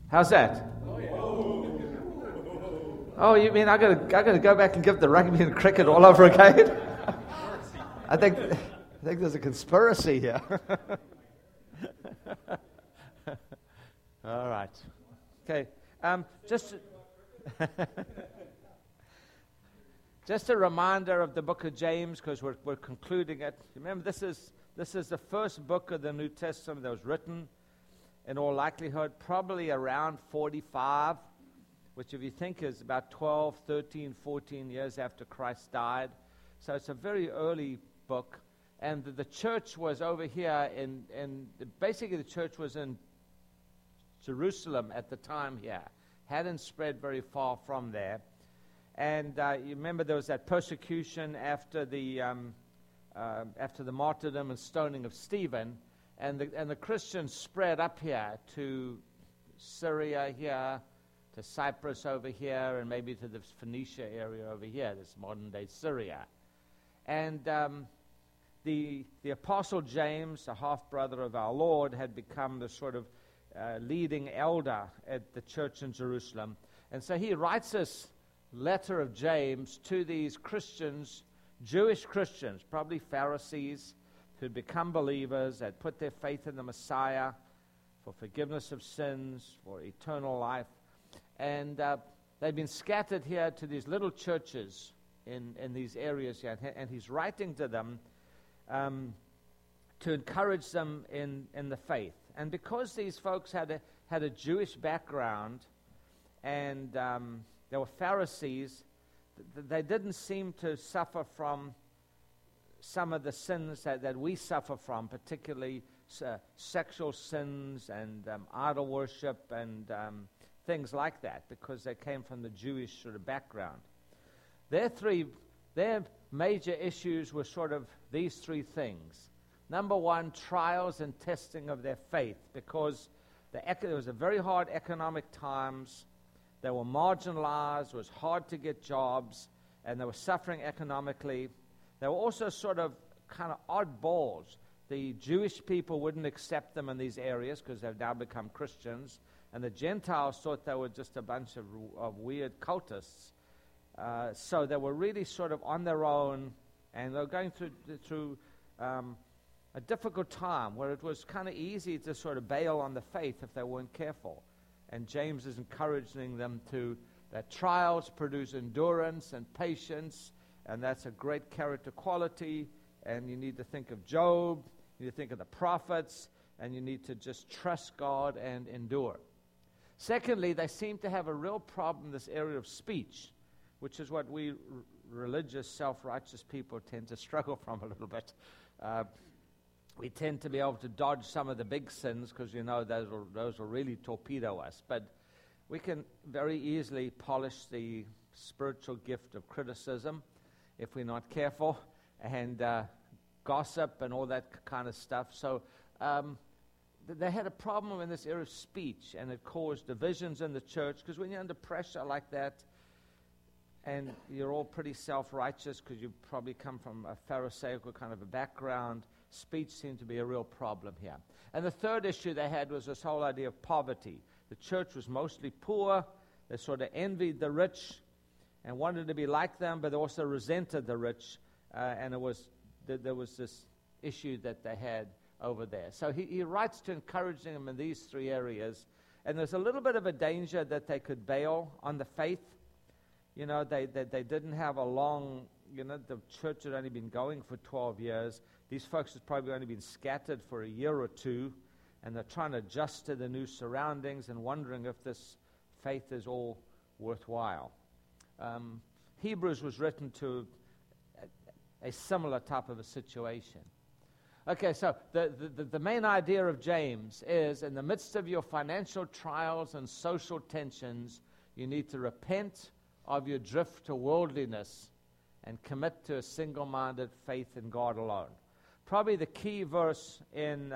How's that? Oh, you mean I got to go back and give the rugby and cricket all over again? I think there's a conspiracy here. All right. Okay. Just a reminder of the book of James, because we're concluding it. Remember, this is the first book of the New Testament that was written, in all likelihood, probably around 45, which if you think is about 12, 13, 14 years after Christ died. So it's a very early book. And the church was over here basically the church was in Jerusalem at the time here. Hadn't spread very far from there. And you remember there was that persecution after the martyrdom and stoning of Stephen, and the Christians spread up here to Syria here, to Cyprus over here, and maybe to the Phoenicia area over here, this modern-day Syria. And the Apostle James, the half-brother of our Lord, had become the sort of leading elder at the church in Jerusalem. And so he writes this letter of James to these Christians, Jewish Christians, probably Pharisees, who'd become believers, had put their faith in the Messiah for forgiveness of sins, for eternal life. And they've been scattered here to these little churches in these areas here. And he's writing to them to encourage them in the faith. And because these folks had a Jewish background and they were Pharisees, they didn't seem to suffer from some of the sins that we suffer from, particularly sexual sins and idol worship and things like that, because they came from the Jewish sort of background. Their major issues were sort of these three things. Number one, trials and testing of their faith, because there was a very hard economic times. They were marginalized. It was hard to get jobs, and they were suffering economically. They were also sort of kind of oddballs. The Jewish people wouldn't accept them in these areas because they've now become Christians, and the Gentiles thought they were just a bunch of weird cultists. So they were really sort of on their own, and they were going through a difficult time where it was kind of easy to sort of bail on the faith if they weren't careful. And James is encouraging them that trials produce endurance and patience, and that's a great character quality. And you need to think of Job, you need to think of the prophets, and you need to just trust God and endure. Secondly, they seem to have a real problem in this area of speech, which is what we religious, self-righteous people tend to struggle from a little bit. We tend to be able to dodge some of the big sins because, those will really torpedo us. But we can very easily polish the spiritual gift of criticism if we're not careful, and gossip and all that kind of stuff. So they had a problem in this area of speech, and it caused divisions in the church, because when you're under pressure like that, and you're all pretty self-righteous because you probably come from a Pharisaical kind of a background, speech seemed to be a real problem here. And the third issue they had was this whole idea of poverty. The church was mostly poor. They sort of envied the rich and wanted to be like them, but they also resented the rich. And there was this issue that they had over there. So he writes to encouraging them in these three areas. And there's a little bit of a danger that they could bail on the faith. They didn't have a long, the church had only been going for 12 years. These folks had probably only been scattered for a year or two, and they're trying to adjust to the new surroundings and wondering if this faith is all worthwhile. Hebrews was written to a similar type of a situation. Okay, so the main idea of James is, in the midst of your financial trials and social tensions, you need to repent of your drift to worldliness and commit to a single-minded faith in God alone. Probably the key verse in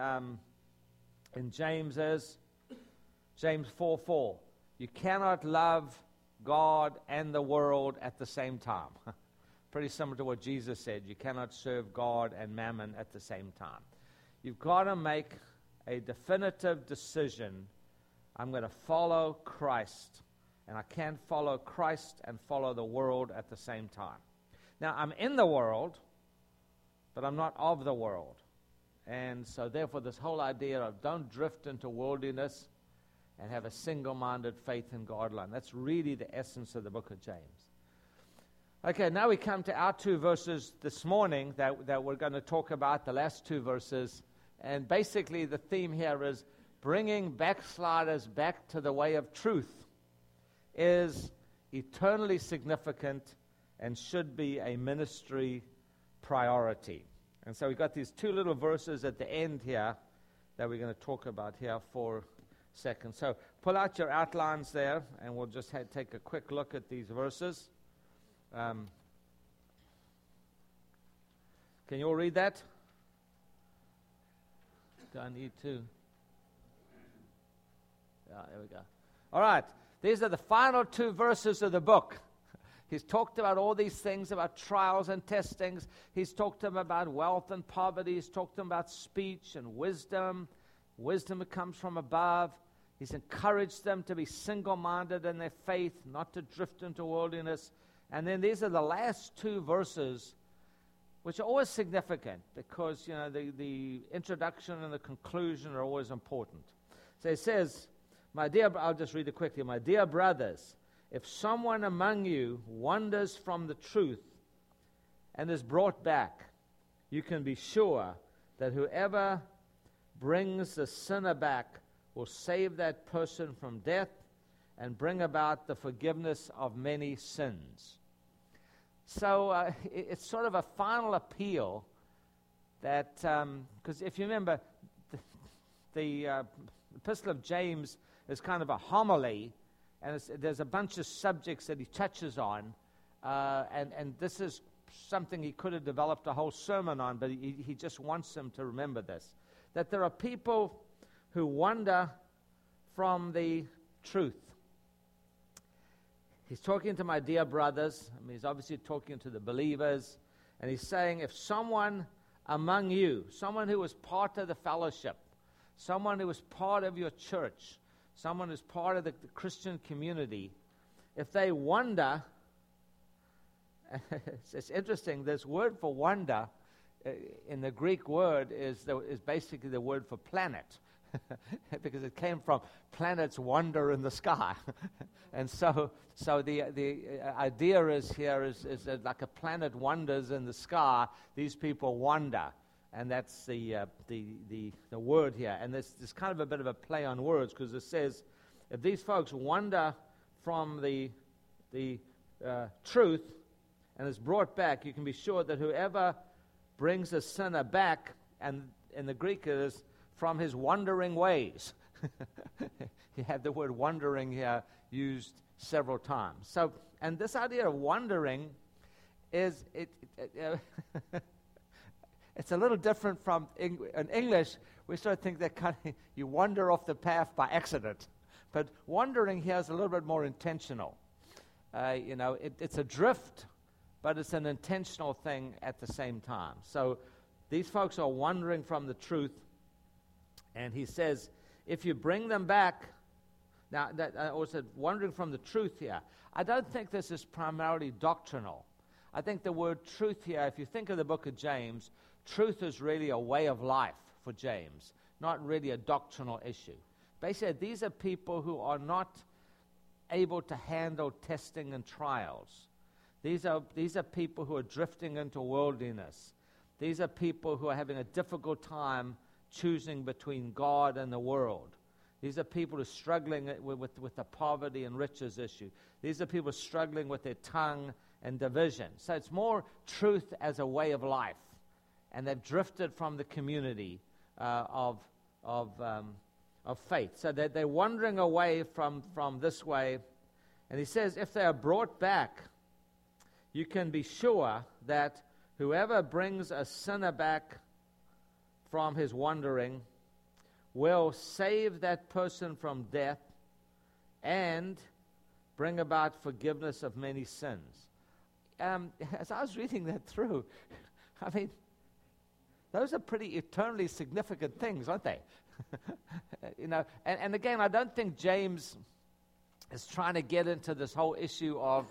James is James 4:4. You cannot love God and the world at the same time. Pretty similar to what Jesus said. You cannot serve God and mammon at the same time. You've got to make a definitive decision I'm going to follow Christ. And I can't follow Christ and follow the world at the same time. Now, I'm in the world, but I'm not of the world. And so therefore this whole idea of don't drift into worldliness and have a single-minded faith in God alone. That's really the essence of the book of James. Okay, now we come to our two verses this morning that we're going to talk about, the last two verses. And basically the theme here is bringing backsliders back to the way of truth is eternally significant and should be a ministry priority. And so we've got these two little verses at the end here that we're going to talk about here for a second. So pull out your outlines there, and we'll just take a quick look at these verses. Can you all read that? Do I need to? Yeah, there we go. All right. These are the final two verses of the book. He's talked about all these things, about trials and testings. He's talked to them about wealth and poverty. He's talked to them about speech and wisdom. Wisdom that comes from above. He's encouraged them to be single-minded in their faith, not to drift into worldliness. And then these are the last two verses, which are always significant because, you know, the introduction and the conclusion are always important. So it says, I'll just read it quickly. My dear brothers, if someone among you wanders from the truth and is brought back, you can be sure that whoever brings the sinner back will save that person from death and bring about the forgiveness of many sins. So it's sort of a final appeal that, because if you remember, the Epistle of James is kind of a homily, and there's a bunch of subjects that he touches on, and this is something he could have developed a whole sermon on, but he just wants them to remember this, that there are people who wander from the truth. He's talking to my dear brothers. I mean, he's obviously talking to the believers, and he's saying, if someone among you, someone who was part of the fellowship, someone who was part of your church, someone who's part of the Christian community, if they wander, it's interesting, this word for wander in the Greek word is basically the word for planet, because it came from planets wander in the sky. And so the idea is here is that like a planet wanders in the sky, these people wander. And that's the word here. And there's kind of a bit of a play on words, because it says, if these folks wander from the truth and is brought back, you can be sure that whoever brings a sinner back, and in the Greek it is from his wandering ways. You have the word wandering here used several times. So, and this idea of wandering is it's a little different from in English. We sort of think that kind of you wander off the path by accident, but wandering here is a little bit more intentional. It's a drift, but it's an intentional thing at the same time. So these folks are wandering from the truth, and he says, if you bring them back. Now, that I also wandering from the truth here. I don't think this is primarily doctrinal. I think the word truth here, if you think of the book of James, truth is really a way of life for James, not really a doctrinal issue. Basically, these are people who are not able to handle testing and trials. These are people who are drifting into worldliness. These are people who are having a difficult time choosing between God and the world. These are people who are struggling with the poverty and riches issue. These are people struggling with their tongue and division. So it's more truth as a way of life. And they've drifted from the community of faith. So they're wandering away from this way. And he says, if they are brought back, you can be sure that whoever brings a sinner back from his wandering will save that person from death and bring about forgiveness of many sins. As I was reading that through, I mean, those are pretty eternally significant things, aren't they? And again, I don't think James is trying to get into this whole issue of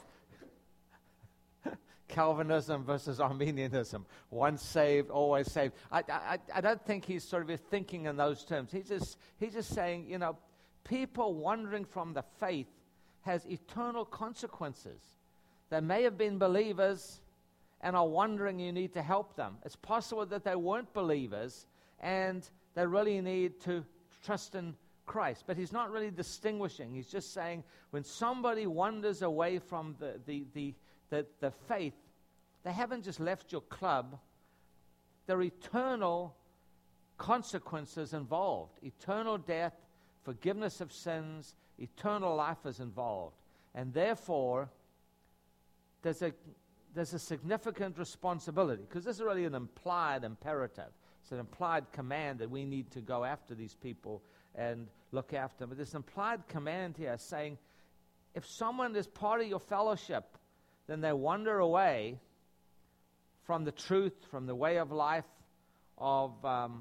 Calvinism versus Arminianism. Once saved, always saved. I don't think he's sort of thinking in those terms. He's just saying, people wandering from the faith has eternal consequences. They may have been believers and are wondering, you need to help them. It's possible that they weren't believers and they really need to trust in Christ. But he's not really distinguishing. He's just saying when somebody wanders away from the faith, they haven't just left your club. There are eternal consequences involved. Eternal death, forgiveness of sins, eternal life is involved. And therefore, there's a significant responsibility, because this is really an implied imperative. It's an implied command that we need to go after these people and look after them. But there's an implied command here saying, if someone is part of your fellowship, then they wander away from the truth, from the way of life of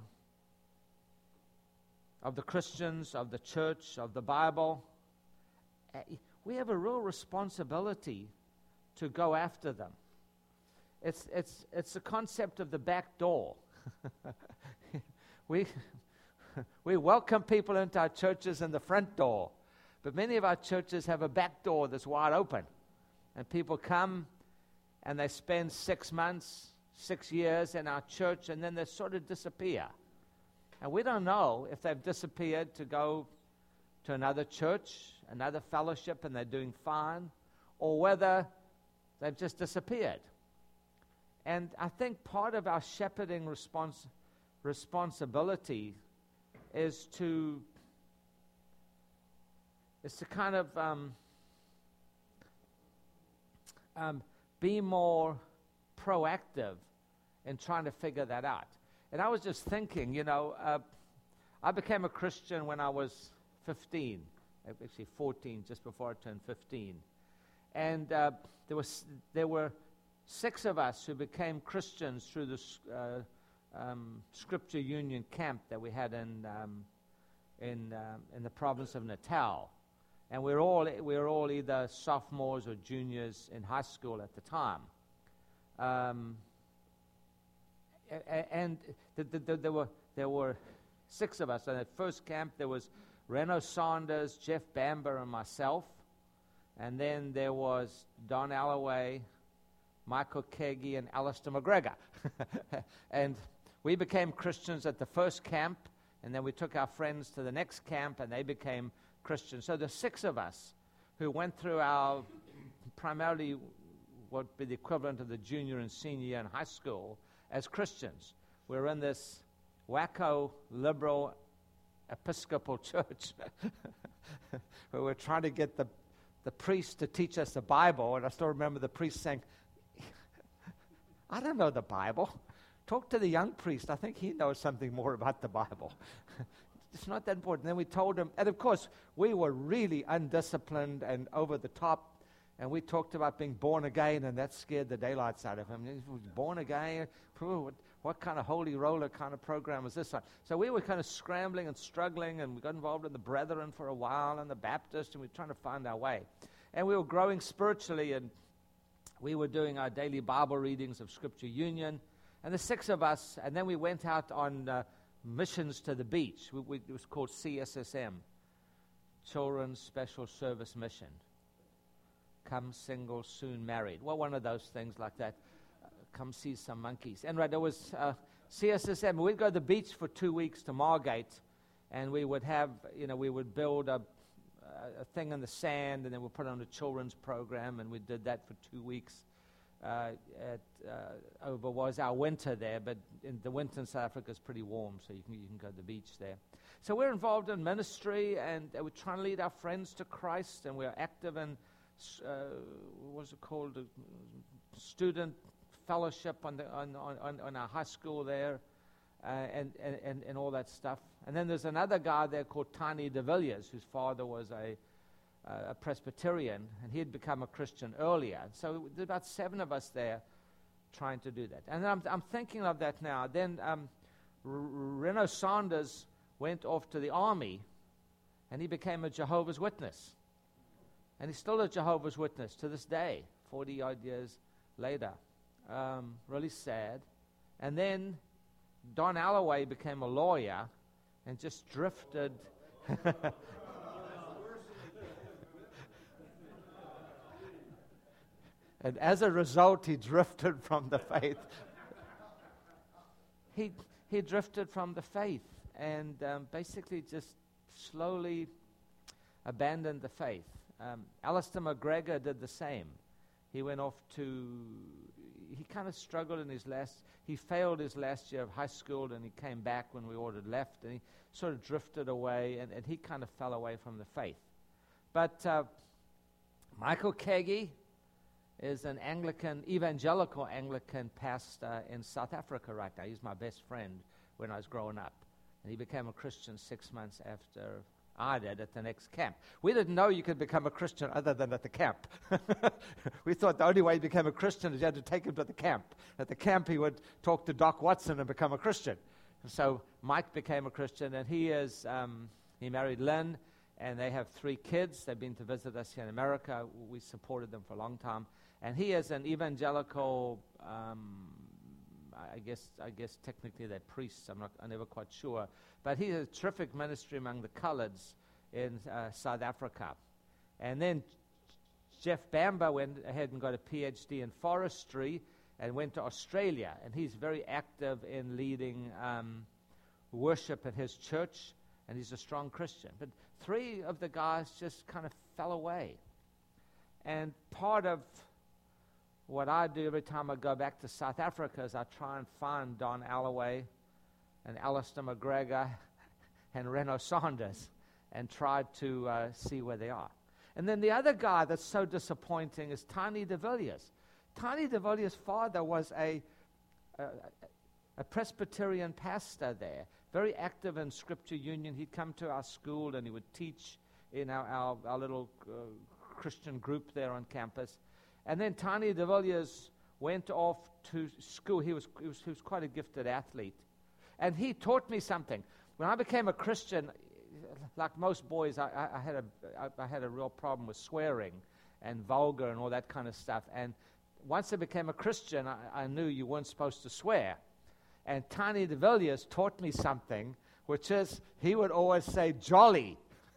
the Christians, of the church, of the Bible. We have a real responsibility to go after them. It's the concept of the back door. We welcome people into our churches in the front door, but many of our churches have a back door that's wide open, and people come and they spend 6 months, 6 years in our church, and then they sort of disappear. And we don't know if they've disappeared to go to another church, another fellowship, and they're doing fine, or whether they've just disappeared. And I think part of our shepherding responsibility is to kind of be more proactive in trying to figure that out. And I was just thinking, I became a Christian when I was 15, actually 14, just before I turned 15. And there were 6 of us who became Christians through the Scripture Union camp that we had in the province of Natal. And we were all either sophomores or juniors in high school at the time. And there were 6 of us. In that first camp, there was Reno Saunders, Jeff Bamber, and myself. And then there was Don Alloway, Michael Kegi, and Alistair McGregor. And we became Christians at the first camp, and then we took our friends to the next camp, and they became Christians. So the 6 of us who went through our primarily what would be the equivalent of the junior and senior year in high school as Christians. We were in this wacko, liberal, Episcopal church where we're trying to get the priest to teach us the Bible, and I still remember the priest saying, I don't know the Bible. Talk to the young priest. I think he knows something more about the Bible. It's not that important. Then we told him, and of course, we were really undisciplined and over the top, and we talked about being born again, and that scared the daylights out of him. He was born again? What kind of holy roller kind of program is this one? So we were kind of scrambling and struggling, and we got involved in the Brethren for a while, and the Baptist, and we were trying to find our way. And we were growing spiritually, and we were doing our daily Bible readings of Scripture Union, and the 6 of us, and then we went out on missions to the beach. It was called CSSM, Children's Special Service Mission. Come single, soon married. Well, one of those things like that. Come see some monkeys. And right, there was CSSM. We'd go to the beach for 2 weeks to Margate, and we would have, we would build a thing in the sand, and then we'd put on a children's program, and we did that for 2 weeks. Over was our winter there, but in the winter in South Africa is pretty warm, so you can go to the beach there. So we're involved in ministry, and we're trying to lead our friends to Christ, and we're active in what's it called, a student fellowship on our high school there, and all that stuff. And then there's another guy there called Tiny de Villiers, whose father was a Presbyterian, and he had become a Christian earlier. So there's about 7 of us there trying to do that. And I'm thinking of that now. Then Reno Sanders went off to the army, and he became a Jehovah's Witness. And he's still a Jehovah's Witness to this day, 40-odd years later. Really sad. And then Don Alloway became a lawyer and just drifted. And as a result, he drifted from the faith. He drifted from the faith and basically just slowly abandoned the faith. Alistair McGregor did the same. He went off he kind of struggled he failed his last year of high school, and he came back when we all had left, and he sort of drifted away, and he kind of fell away from the faith. But Michael Kagi is an evangelical Anglican pastor in South Africa right now. He's my best friend when I was growing up. And he became a Christian 6 months after I did at the next camp. We didn't know you could become a Christian other than at the camp. We thought the only way you became a Christian is you had to take him to the camp. At the camp, he would talk to Doc Watson and become a Christian. And so Mike became a Christian, and he married Lynn, and they have 3 kids. They've been to visit us here in America. We supported them for a long time. And he is an evangelical, I guess technically they're priests. I'm never quite sure. But he has a terrific ministry among the coloreds in South Africa. And then Jeff Bamba went ahead and got a PhD in forestry and went to Australia. And he's very active in leading worship at his church, and he's a strong Christian. But 3 of the guys just kind of fell away. And part of what I do every time I go back to South Africa is I try and find Don Alloway and Alistair McGregor and Reno Sanders and try to see where they are. And then the other guy that's so disappointing is Tiny de Villiers. Tiny de Villiers' father was a Presbyterian pastor there, very active in Scripture Union. He'd come to our school and he would teach in our little Christian group there on campus. And then Tiny de Villiers went off to school. He was quite a gifted athlete. And he taught me something. When I became a Christian, like most boys, I had a real problem with swearing and vulgar and all that kind of stuff. And once I became a Christian, I knew you weren't supposed to swear. And Tiny de Villiers taught me something, which is he would always say, jolly.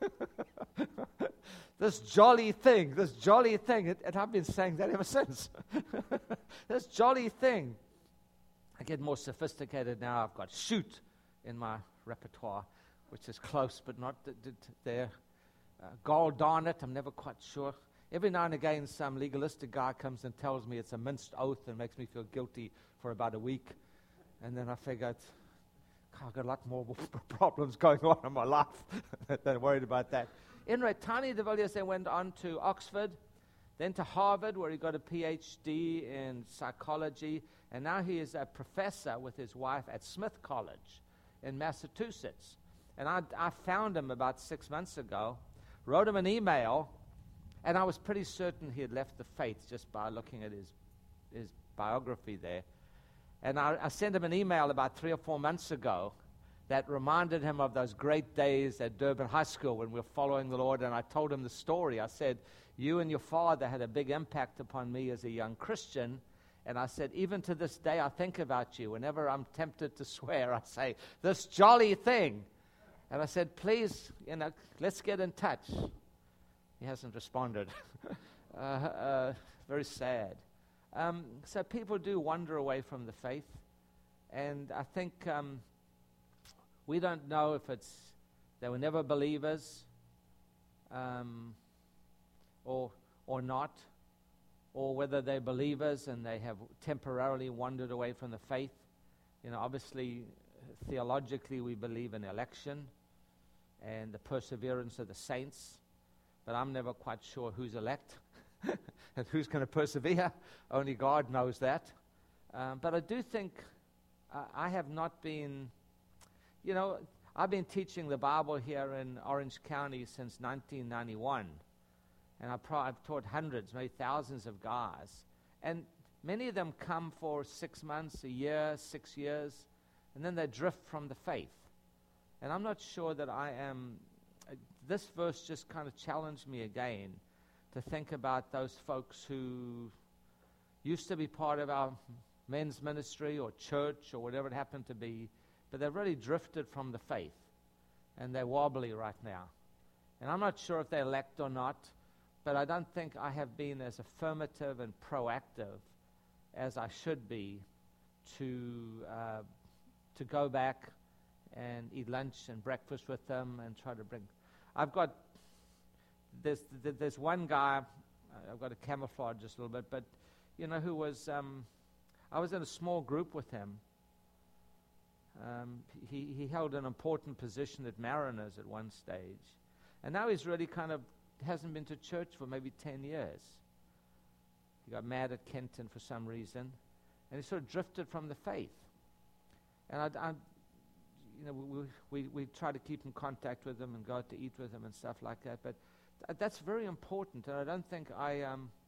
This jolly thing, and I've been saying that ever since. This jolly thing. I get more sophisticated now. I've got shoot in my repertoire, which is close but not there. God darn it, I'm never quite sure. Every now and again, some legalistic guy comes and tells me it's a minced oath and makes me feel guilty for about a week. And then I figured, I've got a lot more problems going on in my life than worried about that. Anyway, Tiny de Villiers then went on to Oxford, then to Harvard, where he got a PhD in psychology, and now he is a professor with his wife at Smith College in Massachusetts. And I found him about 6 months ago, wrote him an email, and I was pretty certain he had left the faith just by looking at his biography there. And I sent him an email about 3 or 4 months ago that reminded him of those great days at Durban High School when we were following the Lord, and I told him the story. I said, you and your father had a big impact upon me as a young Christian, and I said, even to this day I think about you. Whenever I'm tempted to swear, I say, this jolly thing. And I said, please, let's get in touch. He hasn't responded. Very sad. So people do wander away from the faith, and I think we don't know if they were never believers or not, or whether they're believers and they have temporarily wandered away from the faith. Obviously, theologically, we believe in election and the perseverance of the saints, but I'm never quite sure who's elect and who's going to persevere. Only God knows that. But I do think I have not been... I've been teaching the Bible here in Orange County since 1991, and I've taught hundreds, maybe thousands of guys. And many of them come for 6 months, a year, 6 years, and then they drift from the faith. And I'm not sure that I am. This verse just kind of challenged me again to think about those folks who used to be part of our men's ministry or church or whatever it happened to be, but they've really drifted from the faith, and they're wobbly right now. And I'm not sure if they're elect or not, but I don't think I have been as affirmative and proactive as I should be to go back and eat lunch and breakfast with them and try to bring. There's one guy, I've got to camouflage just a little bit, but who was, I was in a small group with him. He held an important position at Mariners at one stage. And now he's really hasn't been to church for maybe 10 years. He got mad at Kenton for some reason, and he sort of drifted from the faith. And we try to keep in contact with him and go out to eat with him and stuff like that. But that's very important, and I don't think I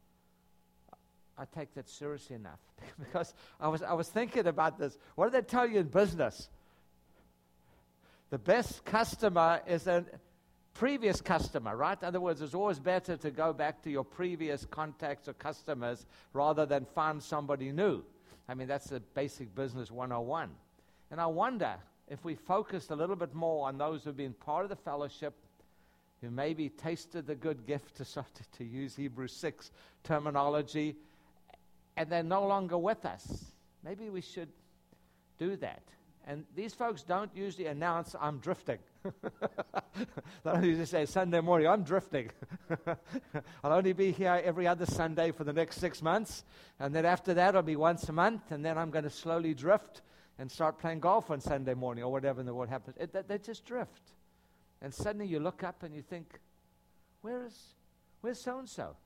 take that seriously enough. Because I was thinking about this. What do they tell you in business? The best customer is a previous customer, right? In other words, it's always better to go back to your previous contacts or customers rather than find somebody new. I mean, that's the basic business 101. And I wonder if we focused a little bit more on those who've been part of the fellowship, who maybe tasted the good gift, to use Hebrews 6 terminology, and they're no longer with us. Maybe we should do that. And these folks don't usually announce, I'm drifting. They don't usually say, Sunday morning, I'm drifting. I'll only be here every other Sunday for the next 6 months. And then after that, I'll be once a month. And then I'm going to slowly drift and start playing golf on Sunday morning or whatever in the world happens. They just drift. And suddenly you look up and you think, where's so-and-so?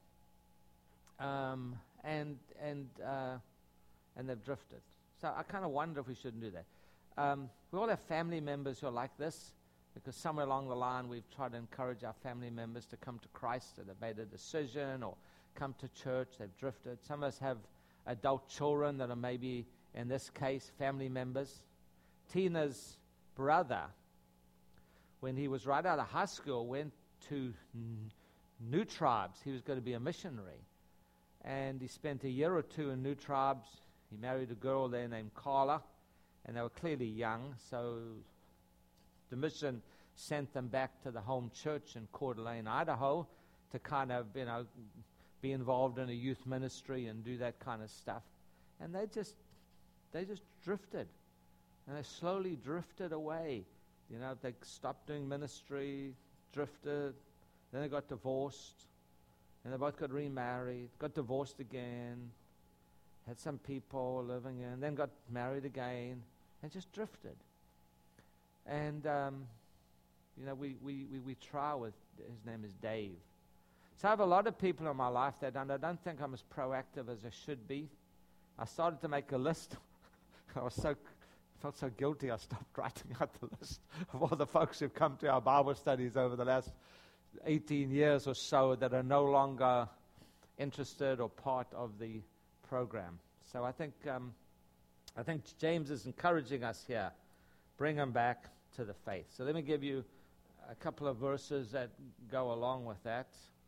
And they've drifted. So I kind of wonder if we shouldn't do that. We all have family members who are like this, because somewhere along the line we've tried to encourage our family members to come to Christ, and they've made a decision or come to church, they've drifted. Some of us have adult children that are maybe, in this case, family members. Tina's brother, when he was right out of high school, went to New Tribes. He was going to be a missionary. And he spent a year or two in New Tribes. He married a girl there named Carla, and they were clearly young, so the mission sent them back to the home church in Coeur d'Alene, Idaho, to kind of, be involved in a youth ministry and do that kind of stuff. And they just drifted, and they slowly drifted away. They stopped doing ministry, drifted, then they got divorced, and they both got remarried, got divorced again, had some people living in, then got married again, and just drifted. And, we try with, his name is Dave. So I have a lot of people in my life that I don't think I'm as proactive as I should be. I started to make a list. I felt so guilty I stopped writing out the list of all the folks who've come to our Bible studies over the last 18 years or so that are no longer interested or part of the program. So I think James is encouraging us here. Bring them back to the faith. So let me give you a couple of verses that go along with that.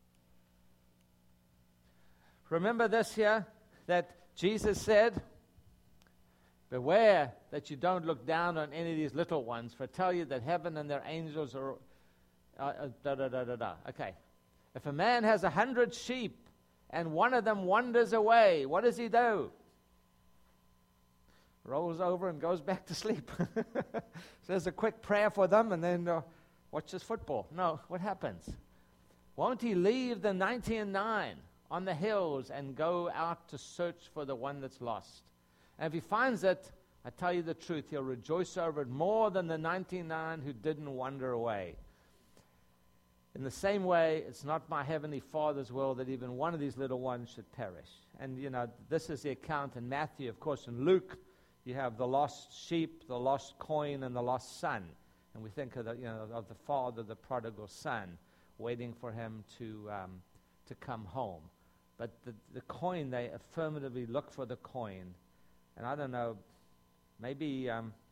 Remember this here, that Jesus said, beware that you don't look down on any of these little ones, for I tell you that heaven and their angels are... Okay. If a man has 100 sheep and one of them wanders away, what does he do? Rolls over and goes back to sleep. Says a quick prayer for them and then watches football. No, what happens? Won't he leave the 99 on the hills and go out to search for the one that's lost? And if he finds it, I tell you the truth, he'll rejoice over it more than the 99 who didn't wander away. In the same way, it's not my heavenly Father's will that even one of these little ones should perish. And, this is the account in Matthew. Of course, in Luke, you have the lost sheep, the lost coin, and the lost son. And we think of of the father, the prodigal son, waiting for him to come home. But the coin, they affirmatively look for the coin. And I don't know, maybe...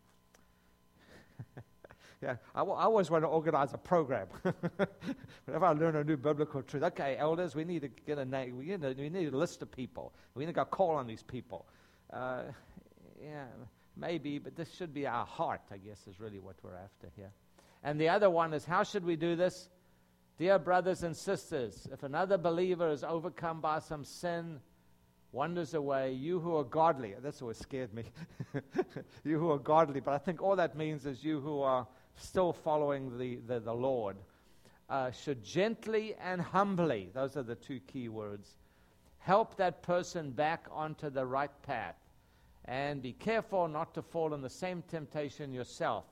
Yeah, I always want to organize a program. Whenever I learn a new biblical truth, okay, elders, we need to get a name. We need a list of people. We need to go call on these people. Yeah, maybe, but this should be our heart, I guess, is really what we're after here. And the other one is, how should we do this? Dear brothers and sisters, if another believer is overcome by some sin, wanders away, you who are godly, that's always scared me, you who are godly, but I think all that means is you who are still following the Lord, should gently and humbly, those are the two key words, help that person back onto the right path, and be careful not to fall in the same temptation yourself.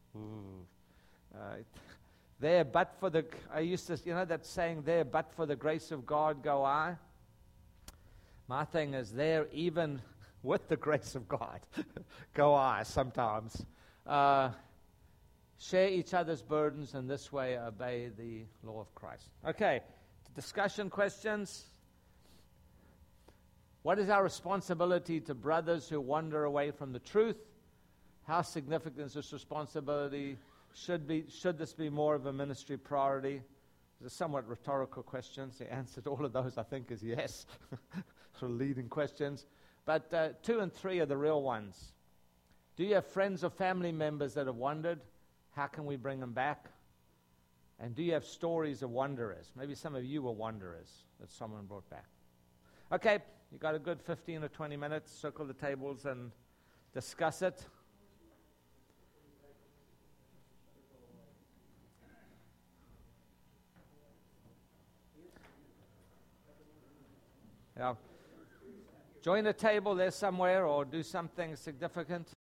There, but for the, I used to, that saying, there, but for the grace of God go I. My thing is, there, even with the grace of God, go I sometimes. Share each other's burdens, and this way obey the law of Christ. Okay, discussion questions. What is our responsibility to brothers who wander away from the truth? How significant is this responsibility? Should this be more of a ministry priority? These are somewhat rhetorical questions. The answer to all of those, I think, is yes. Sort of leading questions. But 2 and 3 are the real ones. Do you have friends or family members that have wandered? How can we bring them back? And do you have stories of wanderers? Maybe some of you were wanderers that someone brought back. Okay, you got a good 15 or 20 minutes. Circle the tables and discuss it. Yeah. Join a table there somewhere or do something significant.